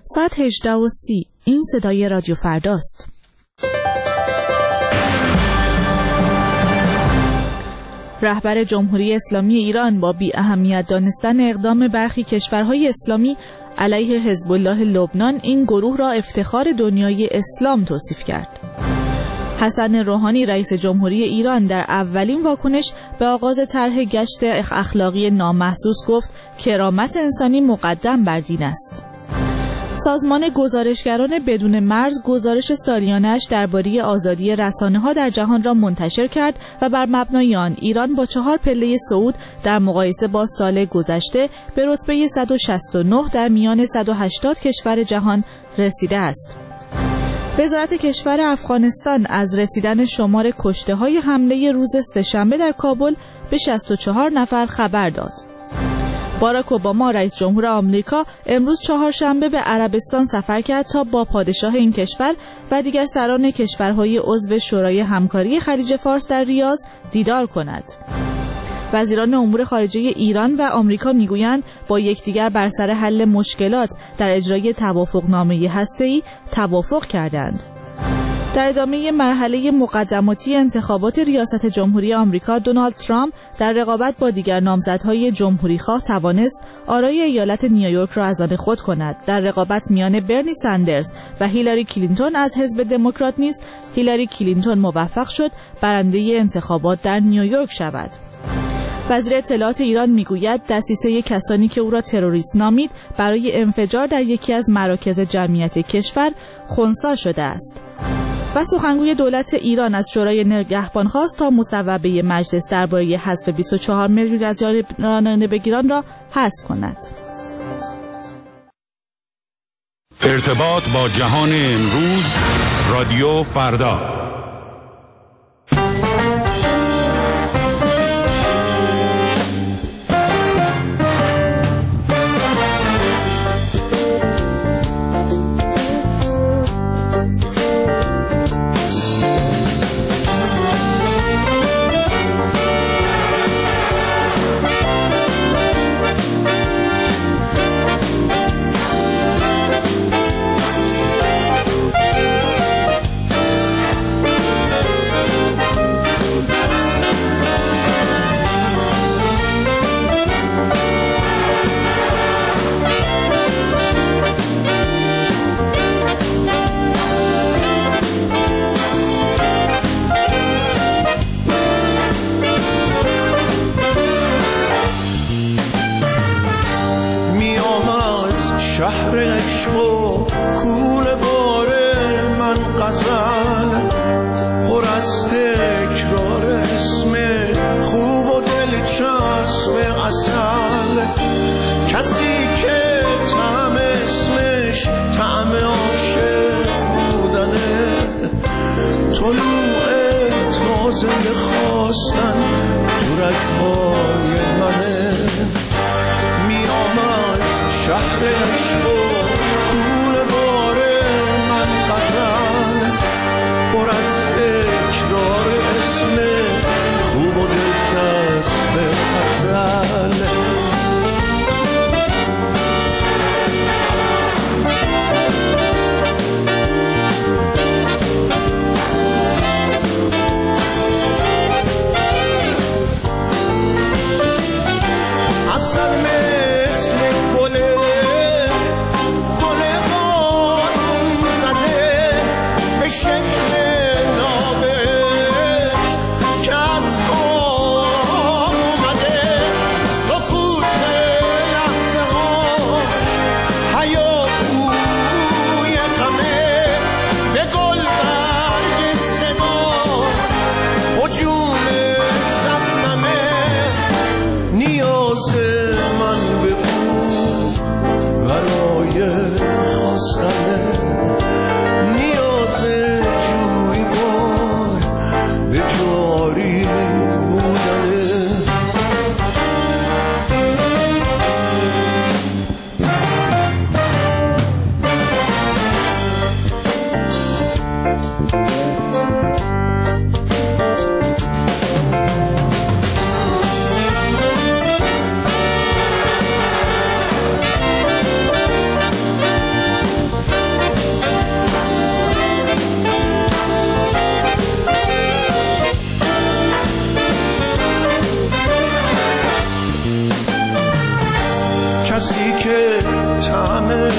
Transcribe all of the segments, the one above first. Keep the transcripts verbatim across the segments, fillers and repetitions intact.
ساعت هجده و سی. این صدای رادیو فرداست. رهبر جمهوری اسلامی ایران با بی اهمیت دانستن اقدام برخی کشورهای اسلامی علیه حزب الله لبنان این گروه را افتخار دنیای اسلام توصیف کرد. حسن روحانی رئیس جمهوری ایران در اولین واکنش به آغاز طرح گشت اخلاقی نامحسوس گفت کرامت انسانی مقدم بر دین است. سازمان گزارشگران بدون مرز گزارش سالیانه‌اش درباره آزادی رسانه‌ها در جهان را منتشر کرد و بر مبنای آن ایران با چهار پله صعود در مقایسه با سال گذشته به رتبه صد و شصت و نه در میان صد و هشتاد کشور جهان رسیده است. وزارت کشور افغانستان از رسیدن شمار کشته‌های حمله روز سه‌شنبه در کابل به شصت و چهار نفر خبر داد. باراک اوباما رئیس جمهور آمریکا امروز چهارشنبه به عربستان سفر کرد تا با پادشاه این کشور و دیگر سران کشورهای عضو شورای همکاری خلیج فارس در ریاض دیدار کند. وزیران امور خارجه ایران و آمریکا میگویند با یکدیگر بر سر حل مشکلات در اجرای توافقنامه هسته‌ای توافق کردند. در ادامه مرحله مقدماتی انتخابات ریاست جمهوری آمریکا، دونالد ترامپ در رقابت با دیگر نامزدهای جمهوری‌خواه توانست آرای ایالت نیویورک را از آن خود کند. در رقابت میان برنی سندرز و هیلاری کلینتون از حزب دموکرات نیز هیلاری کلینتون موفق شد برنده انتخابات در نیویورک شود. وزیر اطلاعات ایران میگوید دسیسه کسانی که او را تروریست نامید برای انفجار در یکی از مراکز جمعیت کشور خنثی شده است. و سخنگوی دولت ایران از شورای نگهبان خواست تا مصوبه مجلس درباره حذف بیست و چهار میلیون از رانندگیان را حذف کند. ارتباط با جهان امروز، رادیو فردا. شهر عشق و کوله باره من غزل پر از تکرار اسم خوب و دلچسب عسل، کسی که طعم اسمش طعم عاشق بودنه، طلوع تازه خواستن تو رگ‌های منه. میام شهر عشق و کوله باره من غزل پر از تکرار اسم خوب و دلچسب عسل.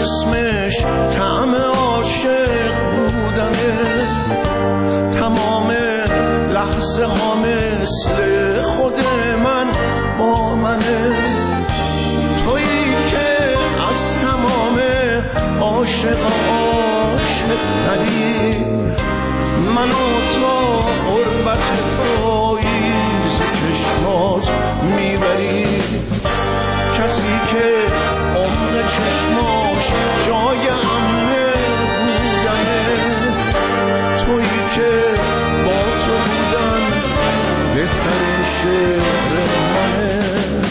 اسمش طعم عاشق بودنه، تمام لحظه ها مثل خود من با منه، تویی که از تمام عاشق عاشق تری، منو تا قربت پاییز چشمات میبری، کسی که عمق چشماش جای امنه بودنه، تویی که با تو بودن بهترین شعر منه.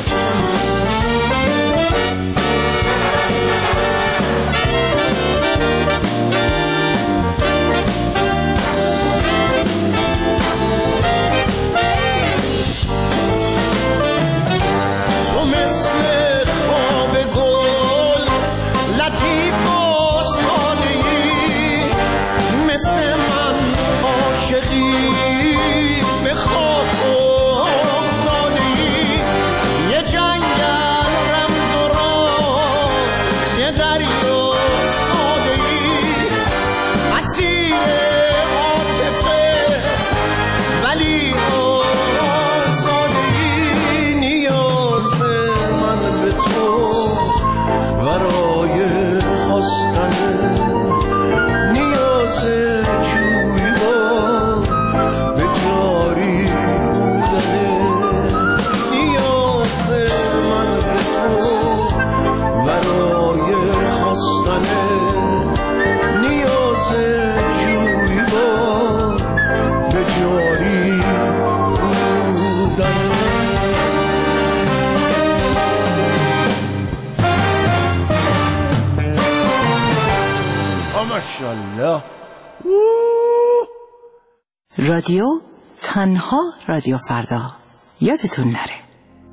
رادیو تنها رادیو فردا، یادتون نره.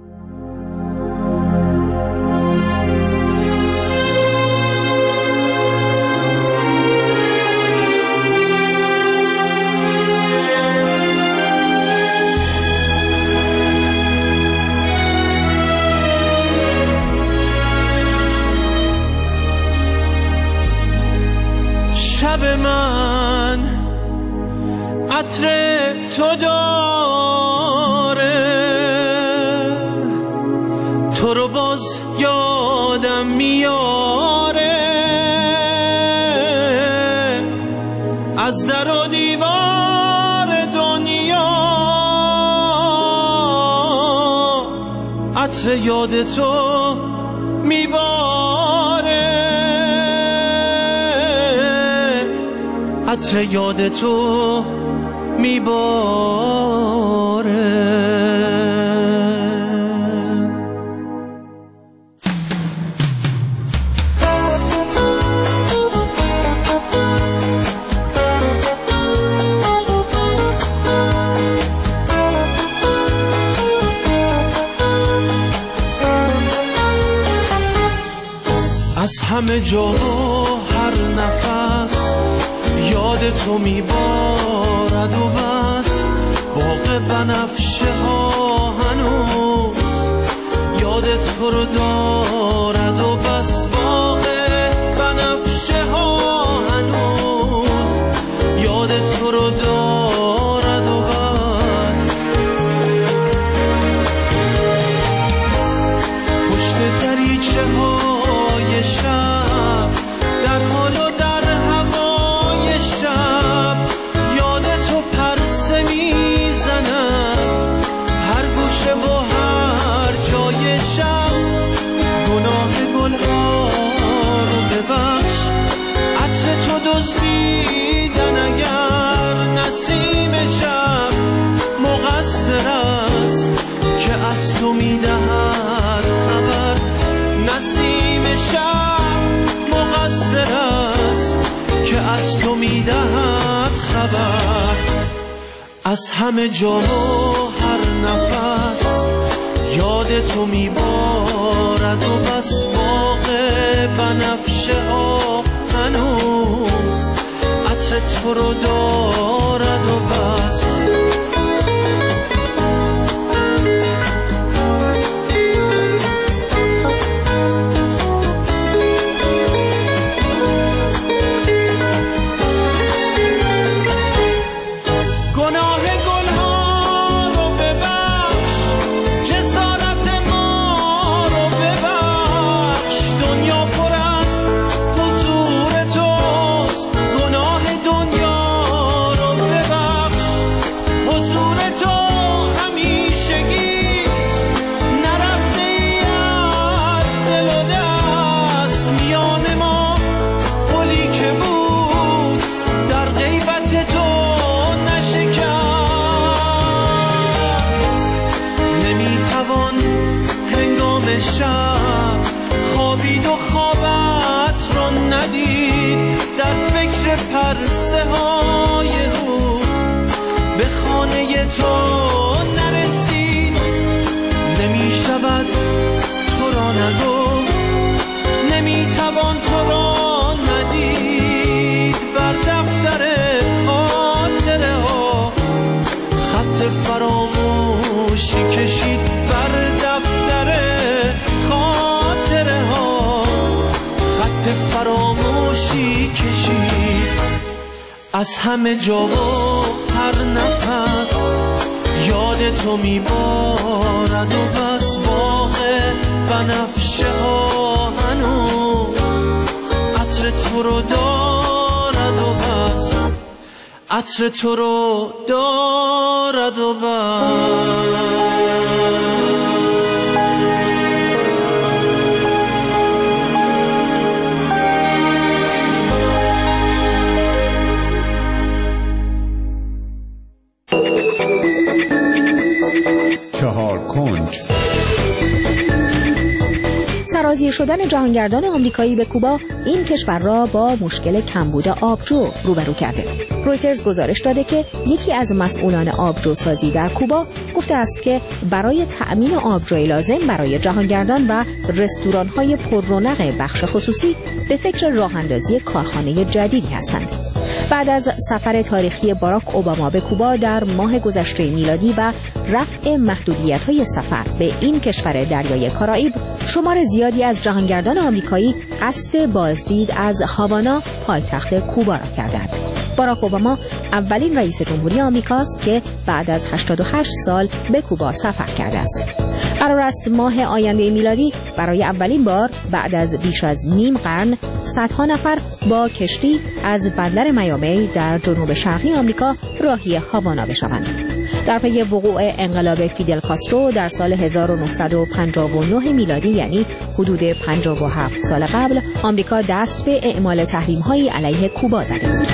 شب من عطر تو داره، تو رو باز یادم میاره، از در و دیوار دنیا عطر یاد تو میباره، عطر یاد تو میباره. از همه جا هر نفس یاد تو میبارد و بس، باغ بنفشه ها هنوز یاد تو رو دارد و بس، باغ بنفشه ها هنوز یاد تو رو دارد و بس، پشت دریچه های شب در حال و در هوای شب یاد تو پرسه میزنم، هر گوشه و هر جای شب، گناه گلها رو ببخش، عطر تو دزدیدن اگر نسیم شب مقصر است که از تو میدهد خبر، نسیم شب مقصر است که از تو میدهد خبر. از همه جا و هر نفس یاد تو میبارد و بس، باغ بنفشه ها هنوز عطر تو رو دارد و بس. ندید در فکر پرسه های روز به خانه تو نرسید. نمی شود تو را نگفت، نمی توان تو را ندید. بر دفتر خاطره ها خط فراموشی کشید. بر دفتر خاطره ها خط فراموشی کشید. از همه جا و هر نفس یاد تو میبارد و بس باغ بنفشه ها هنوز عطر تو رو دارد و بس، عطر تو رو دارد و بس. چهار کنج. سرازیر شدن جهانگردان آمریکایی به کوبا این کشور را با مشکل کمبود آبجو روبرو کرده. رویترز گزارش داده که یکی از مسئولان آبجوسازی در کوبا گفته است که برای تأمین آبجوی لازم برای جهانگردان و رستوران‌های پررونق بخش خصوصی به فکر راه‌اندازی کارخانه جدیدی هستند. بعد از سفر تاریخی باراک اوباما به کوبا در ماه گذشته میلادی و رفع محدودیت‌های سفر به این کشور دریای کارائیب، شمار زیادی از جهانگردان آمریکایی قصد بازدید از هاوانا پایتخت کوبا را کردند. باراک اوباما اولین رئیس جمهوری آمریکاست که بعد از هشتاد و هشت سال به کوبا سفر کرده است. قرار است ماه آینده میلادی برای اولین بار بعد از بیش از نیم قرن صدها نفر با کشتی از بندر میامی در جنوب شرقی آمریکا راهی هاوانا بشوند. در پی وقوع انقلاب فیدل کاسترو در سال هزار و نهصد و پنجاه و نه میلادی، یعنی حدود پنجاه و هفت سال قبل، آمریکا دست به اعمال تحریم‌هایی علیه کوبا زده بود.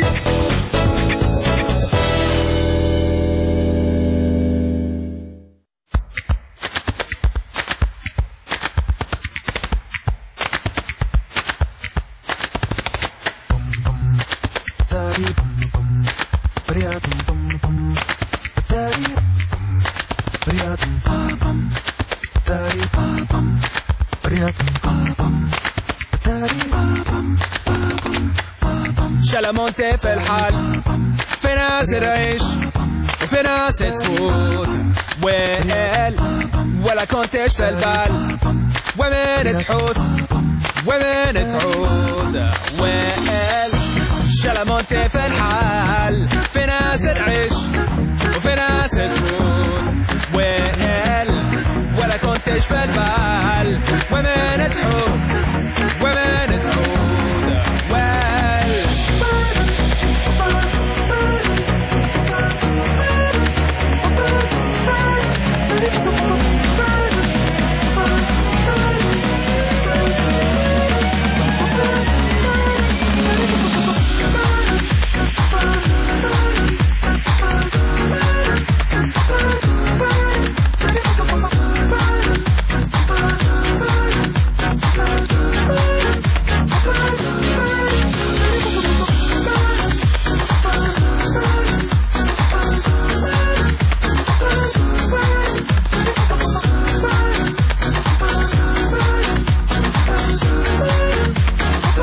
شلمونت في الحال في ناس العيش وفي ناس تفوت ويل ولا كنتش في البال ومن تحوت ومن تعود